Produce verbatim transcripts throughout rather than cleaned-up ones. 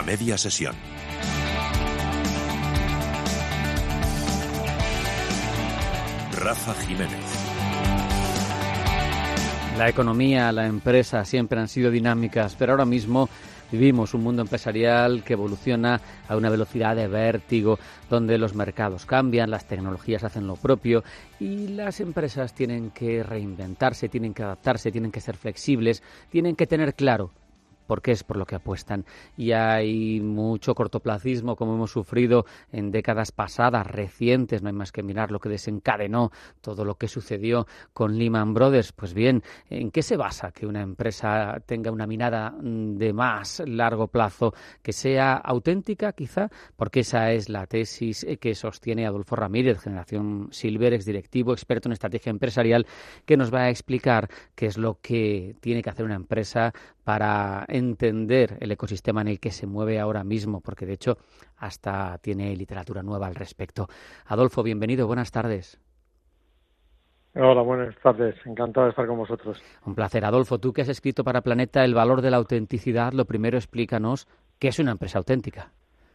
A media sesión. Rafa Jiménez. La economía, la empresa siempre han sido dinámicas, pero ahora mismo vivimos un mundo empresarial que evoluciona a una velocidad de vértigo, donde los mercados cambian, las tecnologías hacen lo propio y las empresas tienen que reinventarse, tienen que adaptarse, tienen que ser flexibles, tienen que tener claro porque es por lo que apuestan. Y hay mucho cortoplacismo, como hemos sufrido en décadas pasadas, recientes. No hay más que mirar lo que desencadenó todo lo que sucedió con Lehman Brothers. Pues bien, ¿en qué se basa que una empresa tenga una mirada de más largo plazo, que sea auténtica quizá? Porque esa es la tesis que sostiene Adolfo Ramírez, Generación Silver, exdirectivo, experto en estrategia empresarial, que nos va a explicar qué es lo que tiene que hacer una empresa para entender el ecosistema en el que se mueve ahora mismo, porque de hecho hasta tiene literatura nueva al respecto. Adolfo, bienvenido, buenas tardes. Hola, buenas tardes, encantado de estar con vosotros. Un placer. Adolfo, tú que has escrito para Planeta El valor de la autenticidad, lo primero explícanos qué es una empresa auténtica.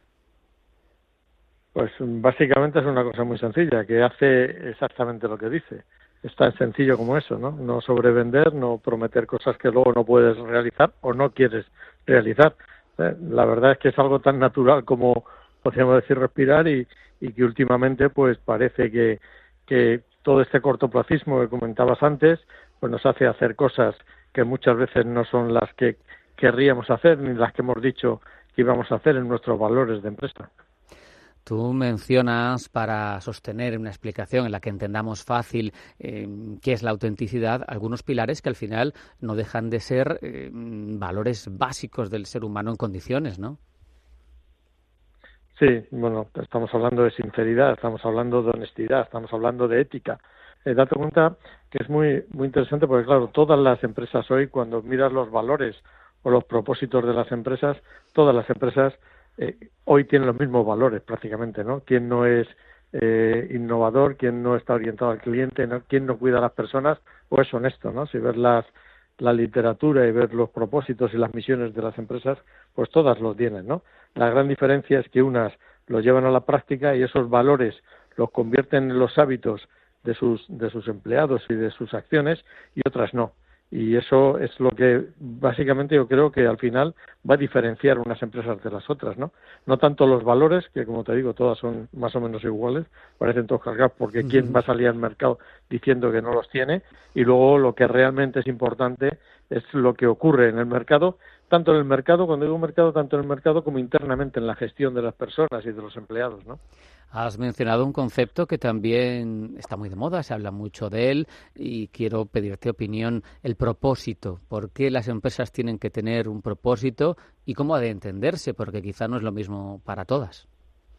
Pues básicamente es una cosa muy sencilla, que hace exactamente lo que dice. Es tan sencillo como eso, ¿no? No sobrevender, no prometer cosas que luego no puedes realizar o no quieres realizar. ¿Eh? La verdad es que es algo tan natural como, podríamos decir, respirar y, y que últimamente pues parece que, que todo este cortoplacismo que comentabas antes pues nos hace hacer cosas que muchas veces no son las que querríamos hacer ni las que hemos dicho que íbamos a hacer en nuestros valores de empresa. Tú mencionas, para sostener una explicación en la que entendamos fácil eh, qué es la autenticidad, algunos pilares que al final no dejan de ser eh, valores básicos del ser humano en condiciones, ¿no? Sí, bueno, estamos hablando de sinceridad, estamos hablando de honestidad, estamos hablando de ética. Eh, date cuenta que es muy muy interesante porque, claro, todas las empresas hoy, cuando miras los valores o los propósitos de las empresas, todas las empresas Eh, hoy tienen los mismos valores prácticamente, ¿no? ¿Quién no es eh, innovador? ¿Quién no está orientado al cliente? ¿No? ¿Quién no cuida a las personas? O es honesto, ¿no? Si ves las, la literatura y ves los propósitos y las misiones de las empresas, pues todas los tienen, ¿no? La gran diferencia es que unas los llevan a la práctica y esos valores los convierten en los hábitos de sus, de sus empleados y de sus acciones y otras no. Y eso es lo que básicamente yo creo que al final va a diferenciar unas empresas de las otras, ¿no? No tanto los valores, que como te digo, todas son más o menos iguales, parecen todos cargados porque uh-huh. ¿Quién va a salir al mercado diciendo que no los tiene? Y luego lo que realmente es importante es lo que ocurre en el mercado, tanto en el mercado, cuando digo mercado, tanto en el mercado como internamente en la gestión de las personas y de los empleados, ¿no? Has mencionado un concepto que también está muy de moda, se habla mucho de él y quiero pedirte opinión, el propósito. ¿Por qué las empresas tienen que tener un propósito y cómo ha de entenderse? Porque quizá no es lo mismo para todas.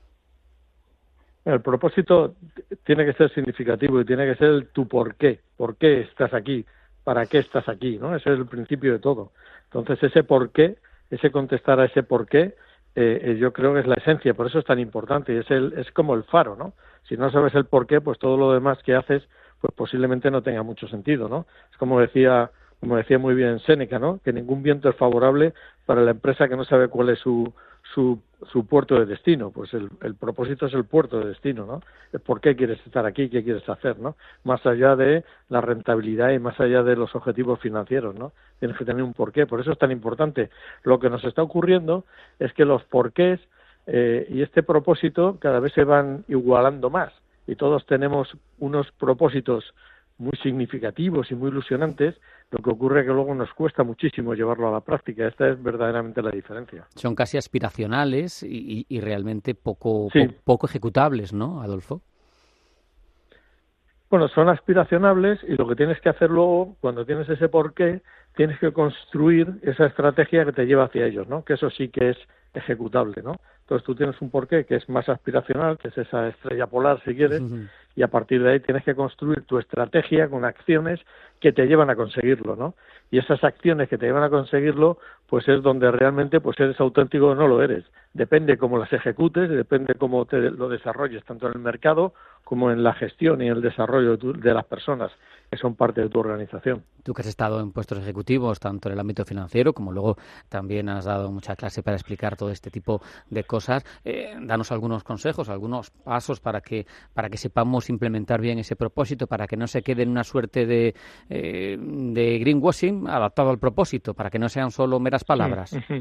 El propósito tiene que ser significativo y tiene que ser el tu por qué. ¿Por qué estás aquí? ¿Para qué estás aquí? ¿No? Ese es el principio de todo. Entonces, ese por qué, ese contestar a ese por qué, Eh, yo creo que es la esencia, por eso es tan importante y es el es como el faro, ¿no? Si no sabes el por qué, pues todo lo demás que haces, pues posiblemente no tenga mucho sentido, ¿no? Es como decía, como decía muy bien Séneca, ¿no? Que ningún viento es favorable para la empresa que no sabe cuál es su su su puerto de destino. Pues el, el propósito es el puerto de destino, ¿no? El por qué quieres estar aquí, qué quieres hacer, ¿no? Más allá de la rentabilidad y más allá de los objetivos financieros, ¿no? Tienes que tener un porqué. Por eso es tan importante. Lo que nos está ocurriendo es que los porqués eh, y este propósito cada vez se van igualando más y todos tenemos unos propósitos muy significativos y muy ilusionantes, lo que ocurre es que luego nos cuesta muchísimo llevarlo a la práctica. Esta es verdaderamente la diferencia. Son casi aspiracionales y, y realmente poco, sí. po, poco ejecutables, ¿no, Adolfo? Bueno, son aspiracionables y lo que tienes que hacer luego, cuando tienes ese porqué, tienes que construir esa estrategia que te lleva hacia ellos, ¿no? Que eso sí que es ejecutable, ¿no? Entonces tú tienes un porqué que es más aspiracional, que es esa estrella polar, si quieres, uh-huh. y a partir de ahí tienes que construir tu estrategia con acciones que te llevan a conseguirlo, ¿no? Y esas acciones que te llevan a conseguirlo, pues es donde realmente pues eres auténtico o no lo eres. Depende cómo las ejecutes, depende cómo te lo desarrolles, tanto en el mercado como en la gestión y el desarrollo de, tu, de las personas que son parte de tu organización. Tú que has estado en puestos ejecutivos, tanto en el ámbito financiero como luego también has dado mucha clase para explicar todo este tipo de cosas, eh, danos algunos consejos, algunos pasos para que para que sepamos implementar bien ese propósito, para que no se quede en una suerte de, eh, de greenwashing adaptado al propósito, para que no sean solo meras palabras. Uh-huh.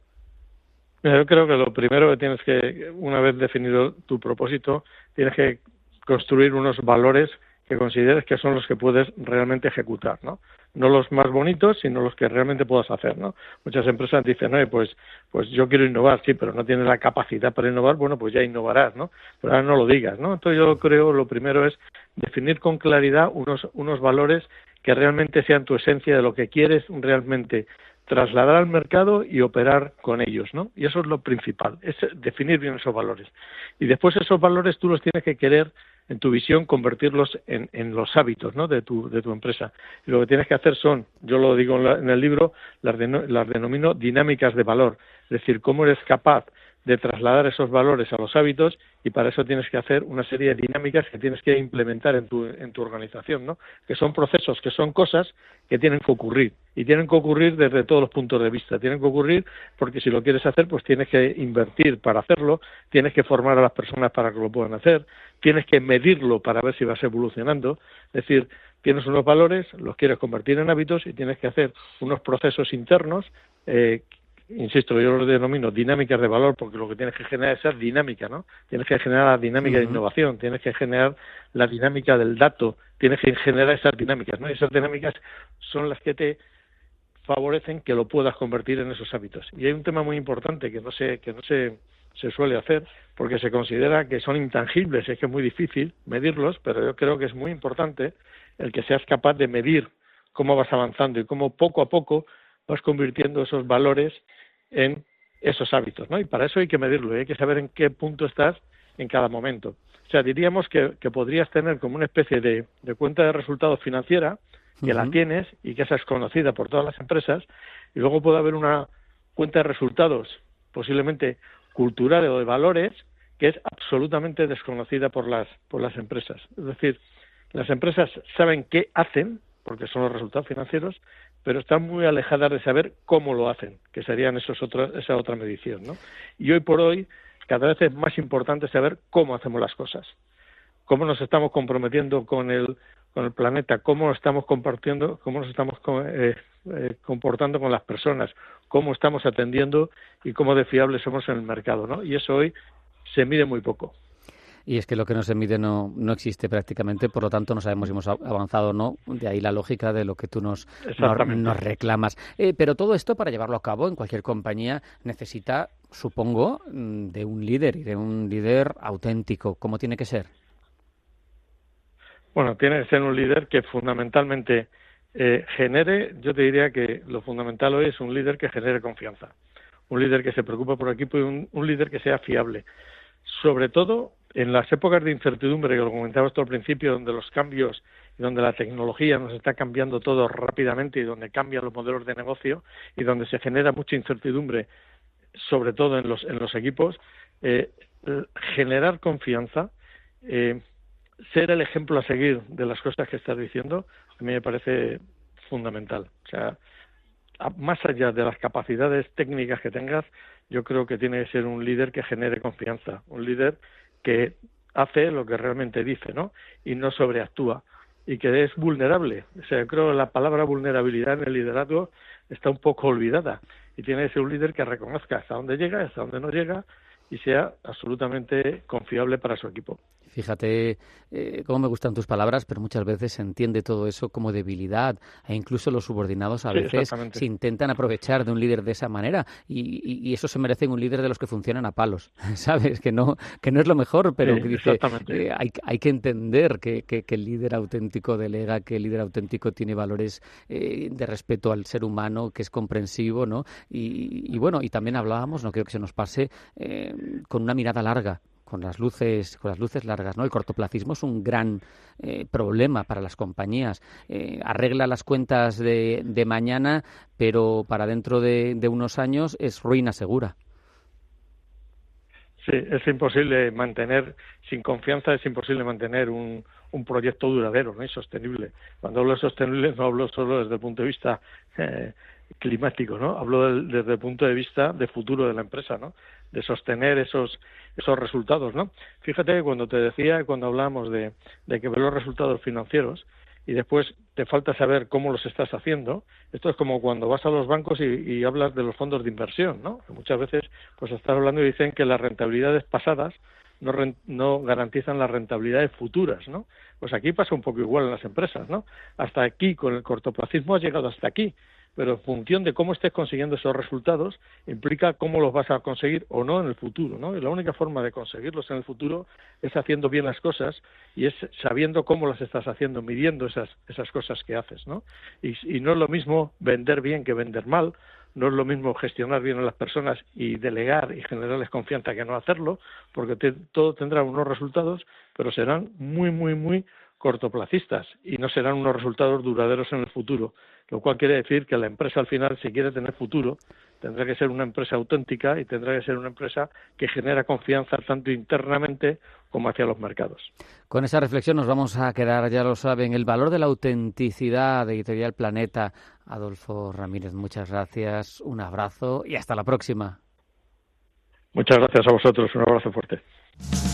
Yo creo que lo primero que tienes que, una vez definido tu propósito, tienes que construir unos valores que consideres que son los que puedes realmente ejecutar, ¿no? No los más bonitos, sino los que realmente puedas hacer, ¿no? Muchas empresas dicen, oye, pues, pues yo quiero innovar, sí, pero no tienes la capacidad para innovar, bueno, pues ya innovarás, ¿no? Pero ahora no lo digas, ¿no? Entonces yo creo lo primero es definir con claridad unos, unos valores que realmente sean tu esencia de lo que quieres realmente trasladar al mercado y operar con ellos, ¿no? Y eso es lo principal, es definir bien esos valores. Y después esos valores tú los tienes que querer, en tu visión, convertirlos en, en los hábitos, ¿no?, de tu, de tu empresa. Y lo que tienes que hacer son, yo lo digo en, la, en el libro, las, de, las denomino dinámicas de valor. Es decir, cómo eres capaz de trasladar esos valores a los hábitos, y para eso tienes que hacer una serie de dinámicas que tienes que implementar en tu, en tu organización, ¿no? Que son procesos, que son cosas que tienen que ocurrir, y tienen que ocurrir desde todos los puntos de vista. Tienen que ocurrir porque si lo quieres hacer, pues tienes que invertir para hacerlo, tienes que formar a las personas para que lo puedan hacer, tienes que medirlo para ver si vas evolucionando. Es decir, tienes unos valores, los quieres convertir en hábitos y tienes que hacer unos procesos internos, eh, insisto, yo los denomino dinámicas de valor, porque lo que tienes que generar es esa dinámica, ¿no? Tienes que generar la dinámica uh-huh. de innovación, tienes que generar la dinámica del dato, tienes que generar esas dinámicas, ¿no? Y esas dinámicas son las que te favorecen que lo puedas convertir en esos hábitos. Y hay un tema muy importante que no se que no se, se suele hacer, porque se considera que son intangibles, y es que es muy difícil medirlos, pero yo creo que es muy importante el que seas capaz de medir cómo vas avanzando y cómo poco a poco vas convirtiendo esos valores en esos hábitos, ¿no? Y para eso hay que medirlo, y hay que saber en qué punto estás en cada momento. O sea, diríamos que, que podrías tener como una especie de, de cuenta de resultados financiera, que uh-huh. la tienes y que esa es conocida por todas las empresas, y luego puede haber una cuenta de resultados posiblemente culturales o de valores que es absolutamente desconocida por las por las empresas. Es decir, las empresas saben qué hacen, porque son los resultados financieros, pero están muy alejadas de saber cómo lo hacen, que serían esos otros, esa otra medición, ¿no? Y hoy por hoy cada vez es más importante saber cómo hacemos las cosas, cómo nos estamos comprometiendo con el con el planeta, cómo nos estamos compartiendo, cómo nos estamos eh, eh, comportando con las personas, cómo estamos atendiendo y cómo de fiables somos en el mercado, ¿no? Y eso hoy se mide muy poco. Y es que lo que no se mide no, no existe prácticamente, por lo tanto no sabemos si hemos avanzado o no, de ahí la lógica de lo que tú nos, nos, nos reclamas. Eh, pero todo esto, para llevarlo a cabo en cualquier compañía, necesita, supongo, de un líder y de un líder auténtico. ¿Cómo tiene que ser? Bueno, tiene que ser un líder que fundamentalmente eh, genere, yo te diría que lo fundamental hoy es un líder que genere confianza, un líder que se preocupe por el equipo y un, un líder que sea fiable. Sobre todo en las épocas de incertidumbre, que lo comentabas tú al principio, donde los cambios y donde la tecnología nos está cambiando todo rápidamente y donde cambian los modelos de negocio y donde se genera mucha incertidumbre, sobre todo en los en los equipos, eh, generar confianza, eh, ser el ejemplo a seguir de las cosas que estás diciendo, a mí me parece fundamental. O sea, más allá de las capacidades técnicas que tengas, yo creo que tiene que ser un líder que genere confianza, un líder que hace lo que realmente dice, ¿no? Y no sobreactúa, y que es vulnerable. O sea, yo creo que la palabra vulnerabilidad en el liderazgo está un poco olvidada, y tiene que ser un líder que reconozca hasta dónde llega, hasta dónde no llega, y sea absolutamente confiable para su equipo. Fíjate eh, cómo me gustan tus palabras, pero muchas veces se entiende todo eso como debilidad, e incluso los subordinados a sí, veces se intentan aprovechar de un líder de esa manera, y, y, y eso se merece un líder de los que funcionan a palos, ¿sabes? Que no que no es lo mejor, pero sí, que dice eh, hay, hay que entender que, que, que el líder auténtico delega, que el líder auténtico tiene valores eh, de respeto al ser humano, que es comprensivo, ¿no? Y, y bueno, y también hablábamos, no quiero que se nos pase, eh, con una mirada larga. con las luces, con las luces largas, ¿no? El cortoplacismo es un gran eh, problema para las compañías. Eh, arregla las cuentas de, de mañana, pero para dentro de, de unos años es ruina segura. Sí, es imposible mantener, sin confianza es imposible mantener un, un proyecto duradero, ¿no? Y sostenible. Cuando hablo de sostenible no hablo solo desde el punto de vista eh, climático, ¿no? Hablo del, desde el punto de vista de futuro de la empresa, ¿no? De sostener esos esos resultados, ¿no? Fíjate que cuando te decía, cuando hablamos de, de que ver los resultados financieros y después te falta saber cómo los estás haciendo, esto es como cuando vas a los bancos y, y hablas de los fondos de inversión, ¿no? Que muchas veces pues estás hablando y dicen que las rentabilidades pasadas no, rent, no garantizan las rentabilidades futuras, ¿no? Pues aquí pasa un poco igual en las empresas, ¿no? Hasta aquí, con el cortoplacismo has llegado hasta aquí, pero en función de cómo estés consiguiendo esos resultados, implica cómo los vas a conseguir o no en el futuro, ¿no? Y la única forma de conseguirlos en el futuro es haciendo bien las cosas y es sabiendo cómo las estás haciendo, midiendo esas esas cosas que haces, ¿no? Y, y no es lo mismo vender bien que vender mal, no es lo mismo gestionar bien a las personas y delegar y generarles confianza que no hacerlo, porque te, todo tendrá unos resultados, pero serán muy, muy, muy cortoplacistas y no serán unos resultados duraderos en el futuro, lo cual quiere decir que la empresa al final, si quiere tener futuro, tendrá que ser una empresa auténtica y tendrá que ser una empresa que genera confianza tanto internamente como hacia los mercados. Con esa reflexión nos vamos a quedar, ya lo saben, el valor de la autenticidad de Editorial Planeta. Adolfo Ramírez, muchas gracias, un abrazo y hasta la próxima. Muchas gracias a vosotros, un abrazo fuerte.